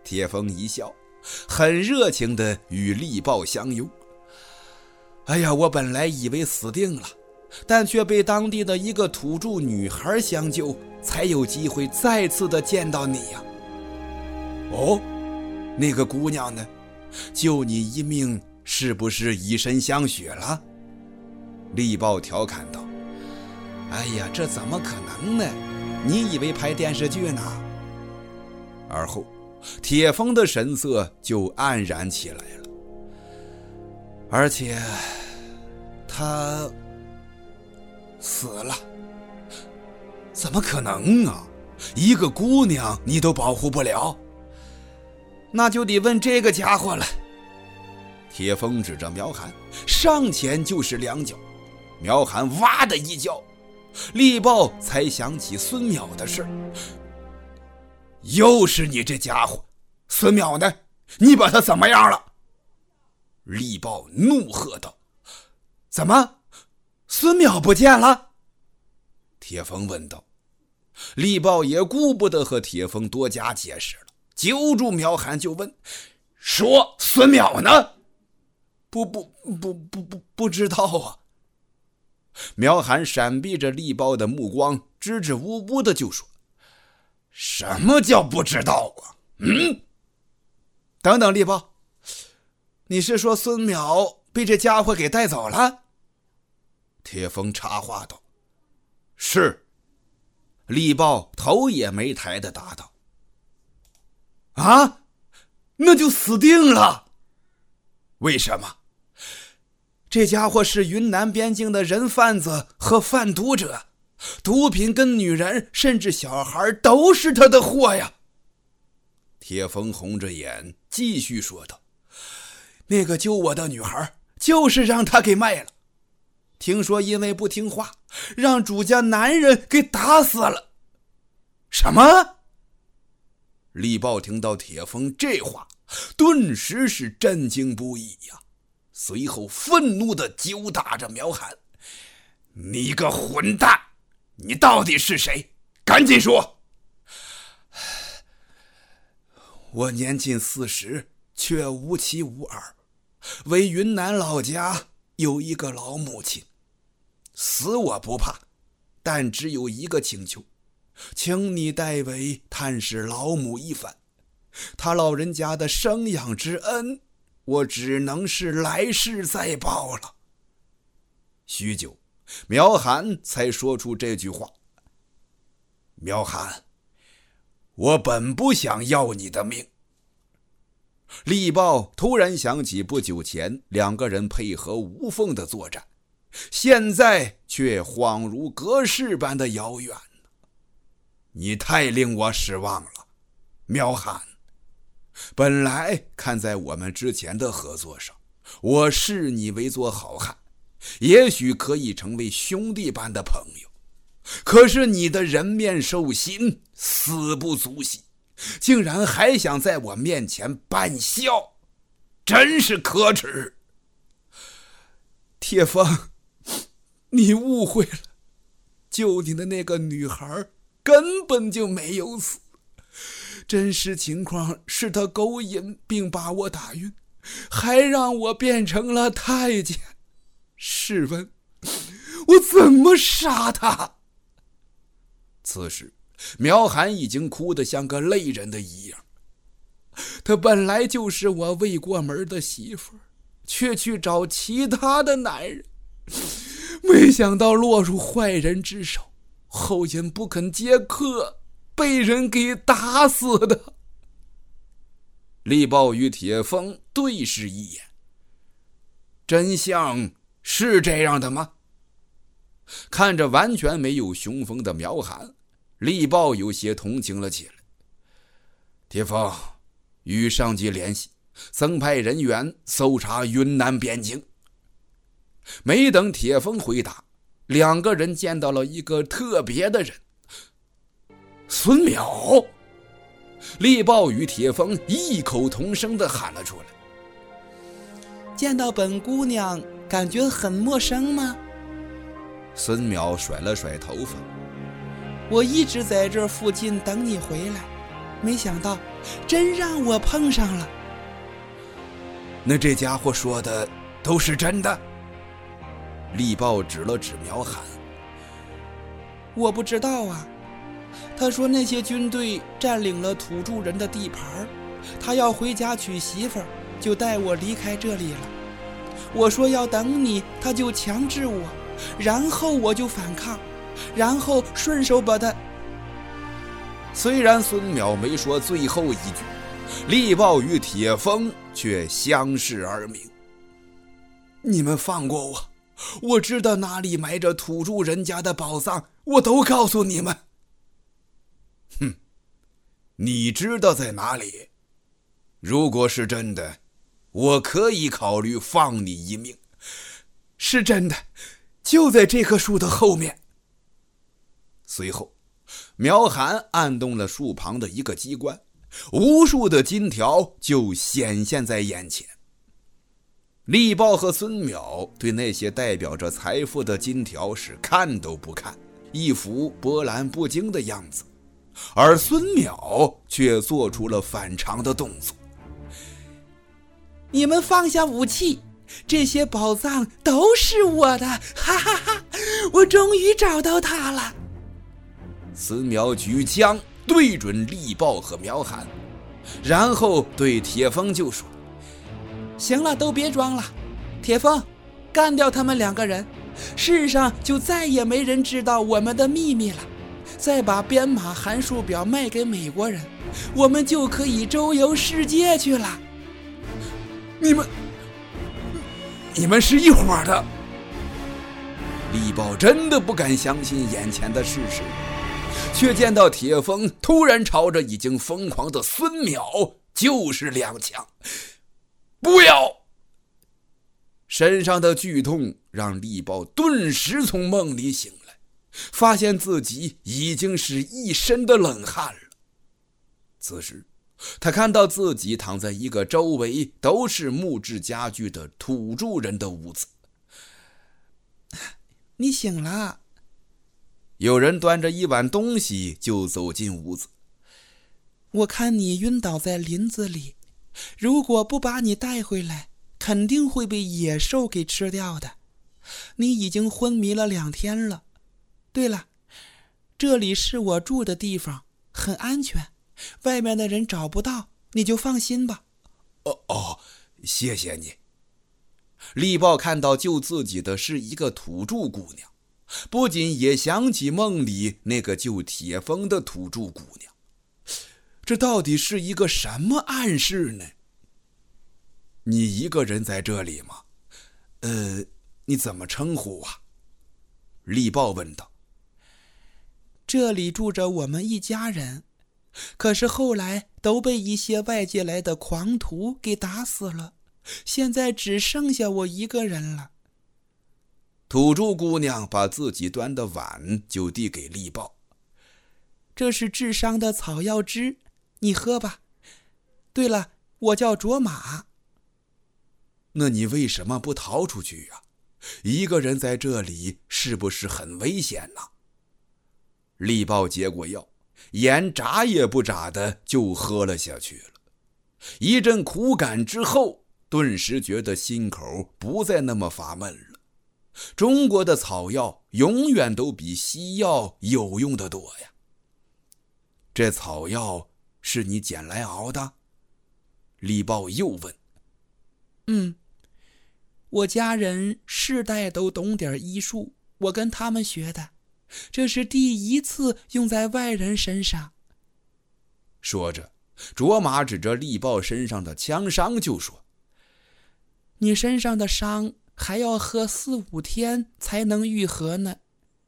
铁峰一笑，很热情地与力豹相拥。哎呀，我本来以为死定了，但却被当地的一个土著女孩相救，才有机会再次的见到你呀。哦，那个姑娘呢？救你一命，是不是以身相许了？力豹调侃道。哎呀，这怎么可能呢？你以为拍电视剧呢？而后铁峰的神色就黯然起来了。而且他死了。怎么可能啊？一个姑娘你都保护不了？那就得问这个家伙了。铁峰指着苗寒，上前就是两脚。苗寒哇的一叫，力豹才想起孙淼的事。又是你这家伙，孙淼呢？你把他怎么样了？力豹怒喝道。怎么，孙淼不见了？铁峰问道。力豹也顾不得和铁峰多加解释了，揪住苗寒就问，说孙淼呢？不知道啊。苗寒闪避着力豹的目光，支支吾吾的就说，什么叫不知道啊？等等，力豹，你是说孙淼被这家伙给带走了？铁峰插话道。是。力豹头也没抬的答道。啊，那就死定了。为什么？这家伙是云南边境的人贩子和贩毒者，毒品跟女人甚至小孩都是他的货呀。铁峰红着眼继续说道，那个救我的女孩就是让他给卖了，听说因为不听话，让主家男人给打死了。什么？力豹听到铁峰这话，顿时是震惊不已呀，随后愤怒地揪打着苗寒。你个混蛋，你到底是谁？赶紧说。我年近40，却无妻无儿，为云南老家有一个老母亲，死我不怕，但只有一个请求，请你代为探视老母一番，他老人家的生养之恩，我只能是来世再报了。许久，苗寒才说出这句话。苗寒，我本不想要你的命。力豹突然想起不久前两个人配合无缝的作战，现在却恍如隔世般的遥远。你太令我失望了，苗寒。本来看在我们之前的合作上，我视你为做好汉，也许可以成为兄弟般的朋友。可是你的人面兽心，死不足惜，竟然还想在我面前扮笑，真是可耻。铁峰，你误会了，救你的那个女孩根本就没有死，真实情况是他勾引并把我打晕，还让我变成了太监。试问我怎么杀他？此时苗寒已经哭得像个泪人的一样。他本来就是我未过门的媳妇，却去找其他的男人，没想到落入坏人之手，后因不肯接客，被人给打死的。力豹与铁峰对视一眼，真相是这样的吗？看着完全没有雄风的苗寒，力豹有些同情了起来。铁峰，与上级联系，增派人员搜查云南边境。没等铁峰回答，两个人见到了一个特别的人。孙淼！力豹与铁峰异口同声地喊了出来。见到本姑娘感觉很陌生吗？孙淼甩了甩头发。我一直在这附近等你回来， 没想到真让我碰上了。 那这家伙说的都是真的？力豹指了指苗寒。 我不知道啊，他说那些军队占领了土著人的地盘，他要回家娶媳妇儿，就带我离开这里了。我说要等你，他就强制我，然后我就反抗，然后顺手把他…… 虽然孙淼没说最后一句，力豹与铁峰却相视而明。你们放过我，我知道哪里埋着土著人家的宝藏，我都告诉你们。哼，你知道在哪里？如果是真的，我可以考虑放你一命。是真的，就在这棵树的后面。随后苗寒按动了树旁的一个机关，无数的金条就显现在眼前。力豹和孙淼对那些代表着财富的金条是看都不看，一副波澜不惊的样子，而孙淼却做出了反常的动作。 你们放下武器，这些宝藏都是我的，哈哈哈！我终于找到它了。 孙淼举枪对准力豹和苗寒，然后对铁峰就说： 行了，都别装了，铁峰，干掉他们2个人，世上就再也没人知道我们的秘密了。再把编码函数表卖给美国人，我们就可以周游世界去了。 你们是一伙的？力豹真的不敢相信眼前的事实，却见到铁峰突然朝着已经疯狂的孙淼就是2枪。不要！身上的剧痛让力豹顿时从梦里醒来，发现自己已经是一身的冷汗了。此时他看到自己躺在一个周围都是木质家具的土著人的屋子。 你醒了。 有人端着一碗东西就走进屋子。 我看你晕倒在林子里，如果不把你带回来，肯定会被野兽给吃掉的。你已经昏迷了2天了。对了，这里是我住的地方，很安全，外面的人找不到，你就放心吧。 谢谢你。力豹看到救自己的是一个土著姑娘，不仅也想起梦里那个救铁峰的土著姑娘。这到底是一个什么暗示呢？你一个人在这里吗？你怎么称呼啊？力豹问道。 这里住着我们一家人，可是后来都被一些外界来的狂徒给打死了，现在只剩下我一个人了。 土著姑娘把自己端的碗就递给力豹。 这是治伤的草药汁，你喝吧。对了，我叫卓玛。 那你为什么不逃出去啊？一个人在这里是不是很危险呢？力豹接过药，眼眨也不眨的就喝了下去了。一阵苦感之后，顿时觉得心口不再那么发闷了。中国的草药永远都比西药有用的多呀。这草药是你捡来熬的？力豹又问。 我家人世代都懂点医术，我跟他们学的，这是第一次用在外人身上。 说着，卓玛指着力豹身上的枪伤就说： 你身上的伤还要喝4、5天才能愈合呢。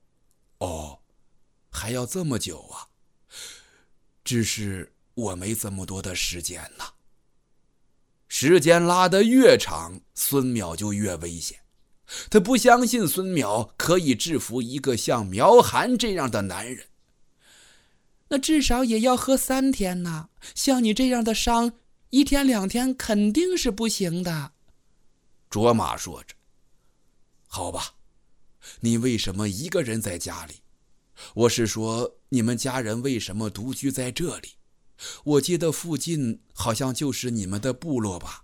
还要这么久啊？只是我没这么多的时间呢。时间拉得越长，孙淼就越危险。他不相信孙淼可以制服一个像苗寒这样的男人。 那至少也要喝3天呢，像你这样的伤，1天2天肯定是不行的。 卓玛说着。好吧，你为什么一个人在家里？我是说，你们家人为什么独居在这里？ 我记得附近好像就是你们的部落吧？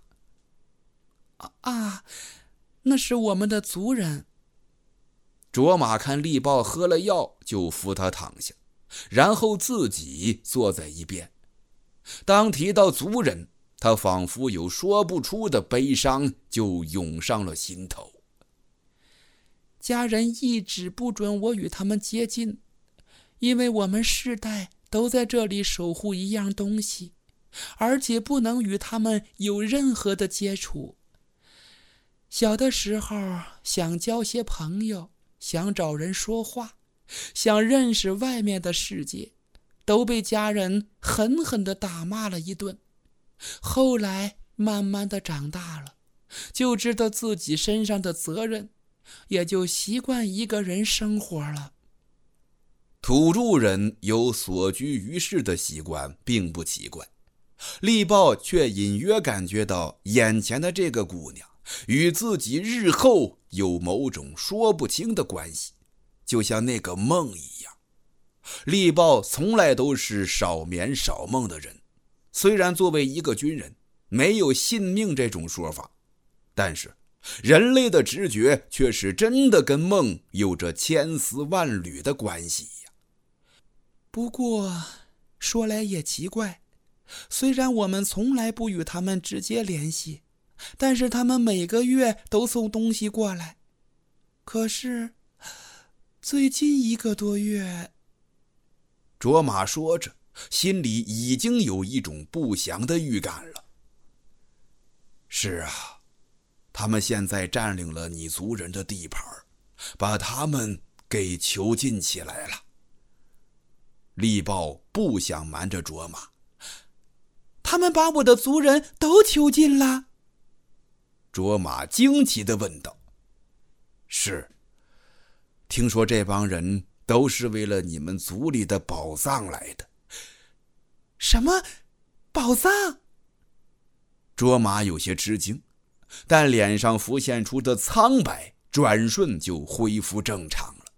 那是我们的族人。 卓玛看力豹喝了药，就扶他躺下，然后自己坐在一边。当提到族人，他仿佛有说不出的悲伤就涌上了心头。 家人一直不准我与他们接近，因为我们世代都在这里守护一样东西，而且不能与他们有任何的接触。小的时候想交些朋友，想找人说话，想认识外面的世界，都被家人狠狠地打骂了一顿。后来慢慢地长大了，就知道自己身上的责任，也就习惯一个人生活了。 土著人有所居于世的习惯并不奇怪，力豹却隐约感觉到眼前的这个姑娘与自己日后有某种说不清的关系，就像那个梦一样。力豹从来都是少眠少梦的人，虽然作为一个军人没有信命这种说法，但是人类的直觉却是真的跟梦有着千丝万缕的关系呀。 不过说来也奇怪，虽然我们从来不与他们直接联系，但是他们每个月都送东西过来。可是最近1个多月， 卓玛说着，心里已经有一种不祥的预感了。是啊，他们现在占领了你族人的地盘，把他们给囚禁起来了。力豹不想瞒着卓玛。 他们把我的族人都囚禁了？ 卓玛惊奇地问道。是，听说这帮人都是为了你们族里的宝藏来的。 什么宝藏？ 卓玛有些吃惊，但脸上浮现出的苍白转瞬就恢复正常了。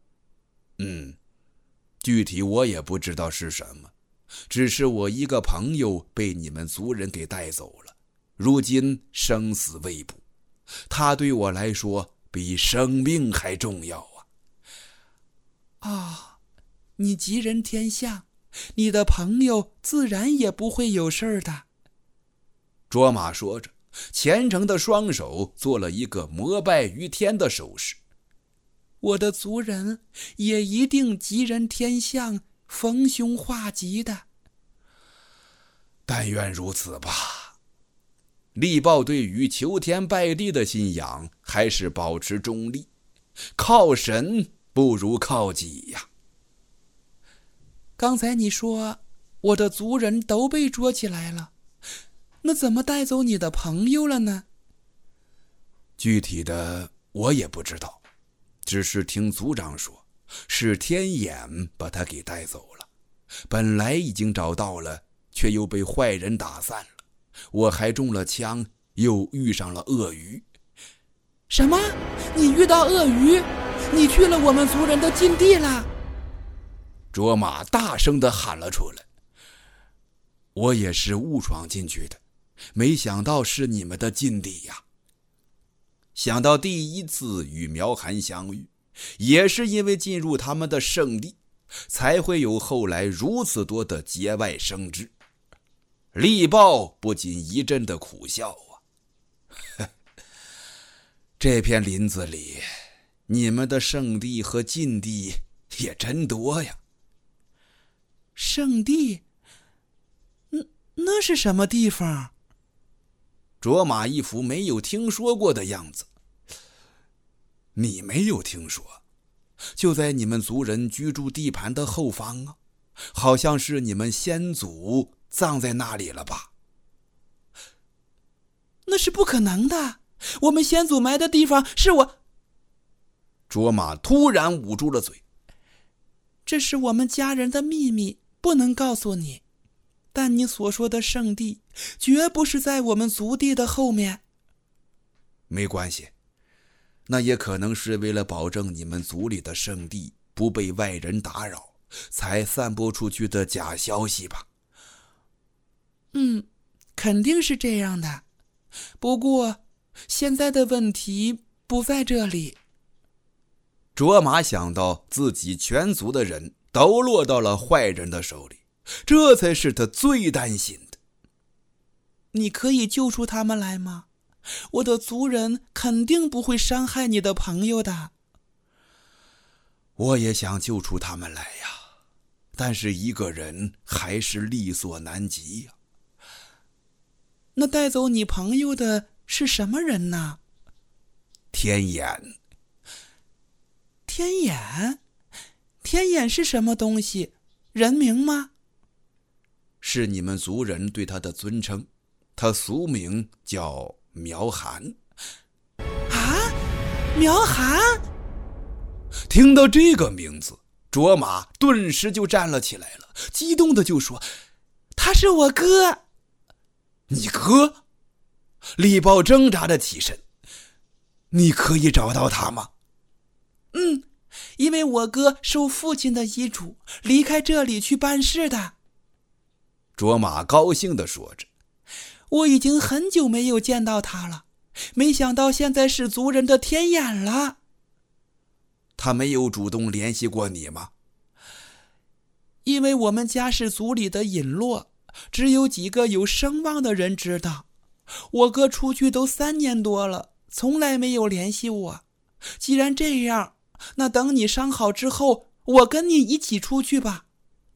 具体我也不知道是什么，只是我一个朋友被你们族人给带走了，如今生死未卜，他对我来说比生命还重要啊！你吉人天相，你的朋友自然也不会有事的。 卓玛说着，虔诚的双手做了一个膜拜于天的手势。 我的族人也一定吉人天相，逢凶化吉的。 但愿如此吧。力豹对于求天拜地的信仰还是保持中立，靠神不如靠己呀。 刚才你说我的族人都被捉起来了，那怎么带走你的朋友了呢？ 具体的我也不知道，只是听族长说是天眼把他给带走了，本来已经找到了，却又被坏人打散了，我还中了枪，又遇上了鳄鱼。 什么？你遇到鳄鱼？你去了我们族人的禁地了？ 卓玛大声地喊了出来。我也是误闯进去的，没想到是你们的禁地呀。想到第一次与苗寒相遇，也是因为进入他们的圣地，才会有后来如此多的节外生枝。力豹不禁一阵的苦笑啊。这片林子里，你们的圣地和禁地也真多呀。 圣地？那是什么地方？ 卓玛一副没有听说过的样子。你没有听说？就在你们族人居住地盘的后方啊，好像是你们先祖葬在那里了吧？ 那是不可能的，我们先祖埋的地方是我…… 卓玛突然捂住了嘴。 这是我们家人的秘密，不能告诉你。但你所说的圣地，绝不是在我们族地的后面。 没关系，那也可能是为了保证你们族里的圣地不被外人打扰，才散播出去的假消息吧。 肯定是这样的。不过，现在的问题不在这里。 卓玛想到自己全族的人都落到了坏人的手里，这才是他最担心的。 你可以救出他们来吗？我的族人肯定不会伤害你的朋友的。 我也想救出他们来呀，但是一个人还是力所难及呀。 那带走你朋友的是什么人呢？ 天眼。 天眼？天眼是什么东西？人名吗？ 是你们族人对他的尊称，他俗名叫苗寒。 啊，苗寒？ 听到这个名字，卓玛顿时就站了起来了，激动的就说：“ 他是我哥。” 你哥？李豹挣扎着起身。你可以找到他吗？ 因为我哥受父亲的遗嘱，离开这里去办事的。 卓玛高兴地说着。 我已经很久没有见到他了，没想到现在是族人的天眼了。 他没有主动联系过你吗？ 因为我们家是族里的隐落，只有几个有声望的人知道。我哥出去都3年多了，从来没有联系我。既然这样，那等你伤好之后，我跟你一起出去吧。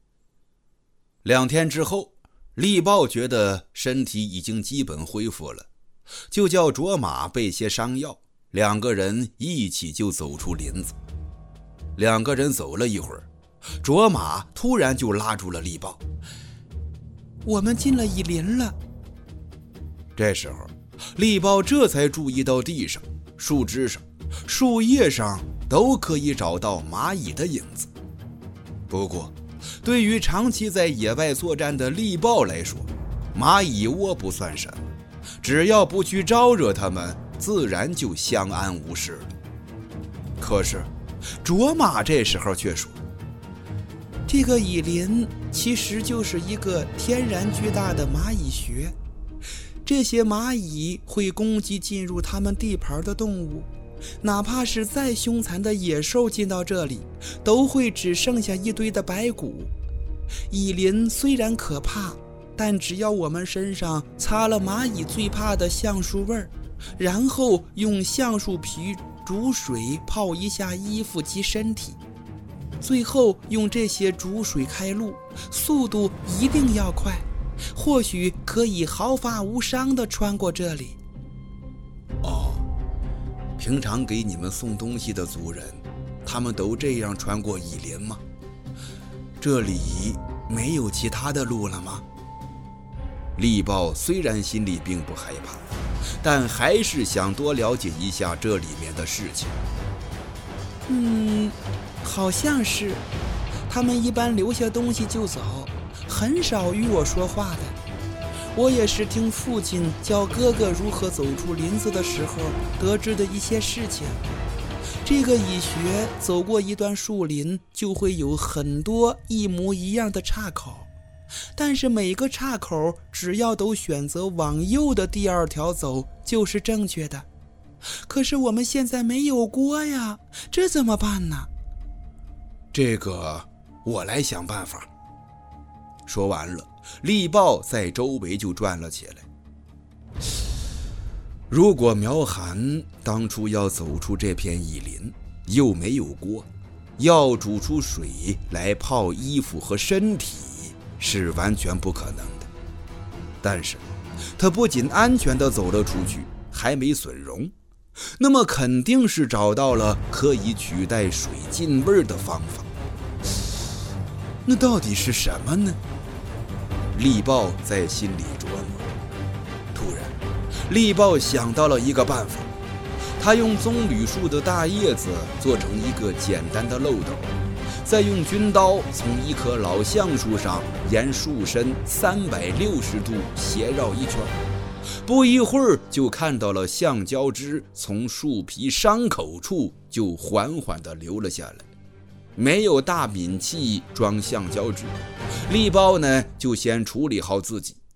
2天之后，力豹觉得身体已经基本恢复了，就叫卓玛备些伤药，2个人一起就走出林子。2个人走了一会儿，卓玛突然就拉住了力豹。 我们进了蚁林了。 这时候，力豹这才注意到地上、树枝上、树叶上都可以找到蚂蚁的影子。不过，对于长期在野外作战的力豹来说，蚂蚁窝不算什么，只要不去招惹它们，自然就相安无事了。可是，卓玛这时候却说：“ 这个蚁林其实就是一个天然巨大的蚂蚁穴。这些蚂蚁会攻击进入它们地盘的动物，哪怕是再凶残的野兽进到这里，都会只剩下一堆的白骨。蚁林虽然可怕，但只要我们身上擦了蚂蚁最怕的橡树味儿，然后用橡树皮煮水泡一下衣服及身体，最后用这些煮水开路，速度一定要快，或许可以毫发无伤地穿过这里。” 哦，平常给你们送东西的族人，他们都这样穿过蚁林吗？这里没有其他的路了吗？力豹虽然心里并不害怕，但还是想多了解一下这里面的事情。 好像是。他们一般留下东西就走，很少与我说话的。我也是听父亲教哥哥如何走出林子的时候得知的一些事情。这个蚁穴走过一段树林，就会有很多一模一样的岔口，但是每个岔口只要都选择往右的第2条走，就是正确的。可是我们现在没有锅呀，这怎么办呢？ 这个我来想办法。说完了，力豹在周围就转了起来。如果苗寒当初要走出这片蚁林，又没有锅，要煮出水来泡衣服和身体，是完全不可能的。但是他不仅安全地走了出去，还没损容，那么肯定是找到了可以取代水进味的方法。那到底是什么呢？力豹在心里琢磨。突然，力豹想到了一个办法，他用棕榈树的大叶子做成一个简单的漏斗，再用军刀从一棵老橡树上沿树身360度斜绕一圈，不一会儿就看到了橡胶汁从树皮伤口处就缓缓地流了下来。没有大皿器装橡胶汁，力豹呢就先处理好自己，